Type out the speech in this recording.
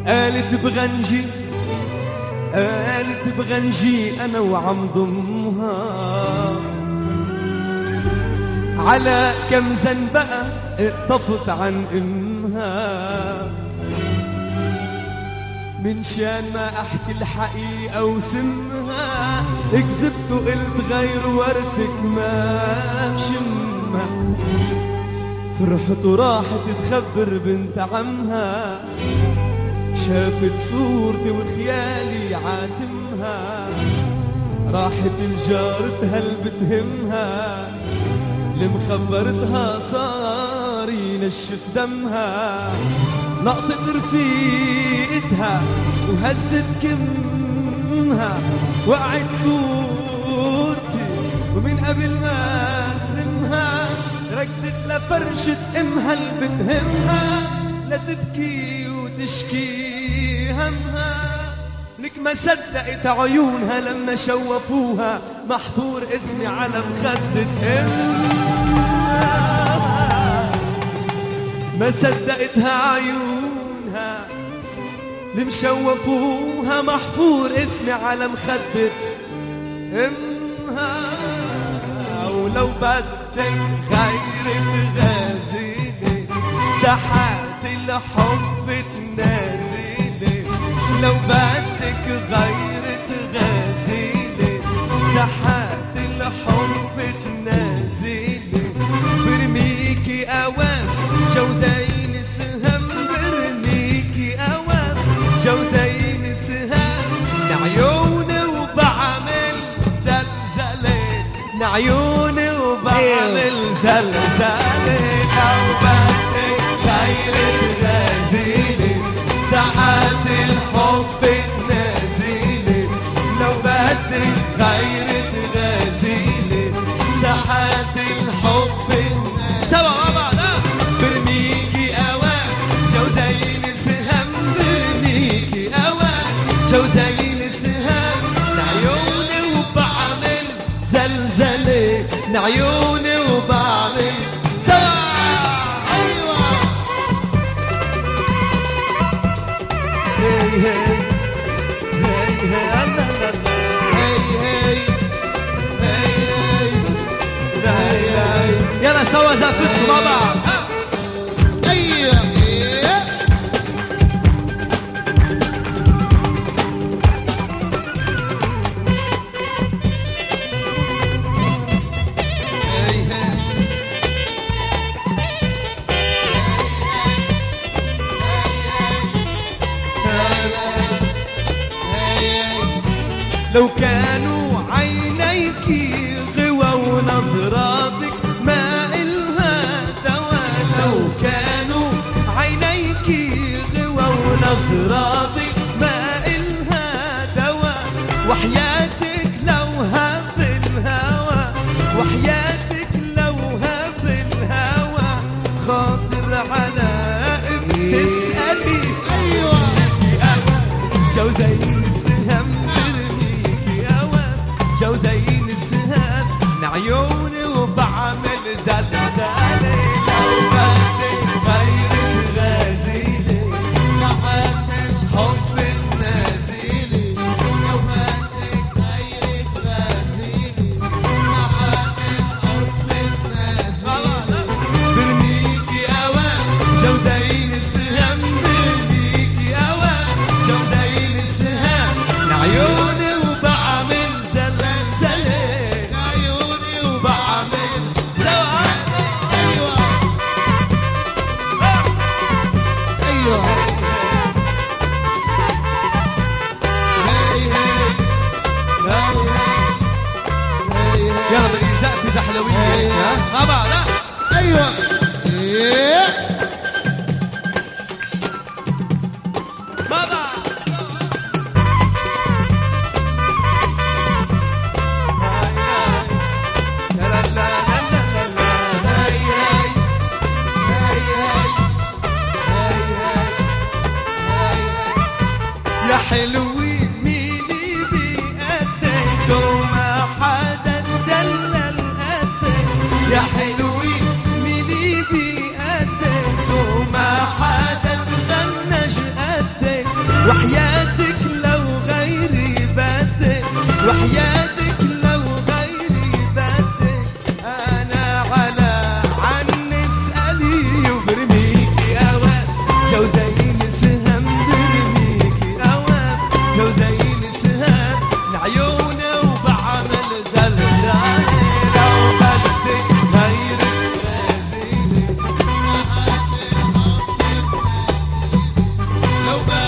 قالت بغنجي قالت بغنجي أنا وعم ضمها على كم زنبقة اقطفت عن أمها من شان ما أحكي الحقيقة وسمها كذبت وقلت غير ورتك ما شمها فرحت وراحت تخبر بنت عمها شافت صورتي وخيالي عاتمها راحت لجارتها اللي بتهمها اللي مخبرتها صار ينشف دمها نقطة رفيقتها وهزت كمها وقعت صورتي ومن قبل ما تلمها ركضت لفرشة امها اللي بتهمها لتبكي وتشكي همها لك ما صدقت عيونها لما شوفوها محفور اسمي على مخدة امها ما صدقتها عيونها اللي مشوفوها محفور اسمي على مخدة امها ولو بدك غير غازلة ساحات الحب تنازلة لو بدك غير غازلة ساحات الحب تنازلة برميكي اوام جوزين سهم برميكي اوام جوزين سهم لعيوني وبعمل زلزلة لعيوني وبعمل زلزلة لو بدك غير غازلة ساحات الحب تنازلة لو بدك غير غازلة ساحات الحب سوا مع بعض برميكي اوام جوزين سهم برميكي اوام جوزين سهم لعيوني وبعمل زلزلة لعيوني وبعمل سوا ايوه هي هي هي هي هي هي يلا سوا زفتوا مع بعض لو كانوا عينيك غوى ونظراتك ما إلها دواء لو كانوا عينيك غوى ونظراتك ما إلها دواء وحياتك لو هب الهوى وحياتك لو هب الهوى خاطر على تسألي أيوة جوزين السهم جوزين السهام لعيوني وبعمل زلزالة لو بدك غير غازلة ساعات الحب النازلة لو بدك غير غازلة ساعات الحب النازلة برميكي اوام جوزين السهام برميكي اوام جوزين السهام لعيوني يلا بإزاء زحلوية ها بعض لا ايوه بابا يا حلوين ميلي بقدك وما حدا دلل قدك يا حلوين ميلي بقدك وما حدا تغنج قدك وحياتك لو غيري بدك، وحياتك لو غيري بدك، أنا على عني اسألي وبرميكي أوام جوزين سهم، برميكي أوام جوزين سهم لعيوني وبعمل زلزال. لو بدك غيري غازيني، لو بدك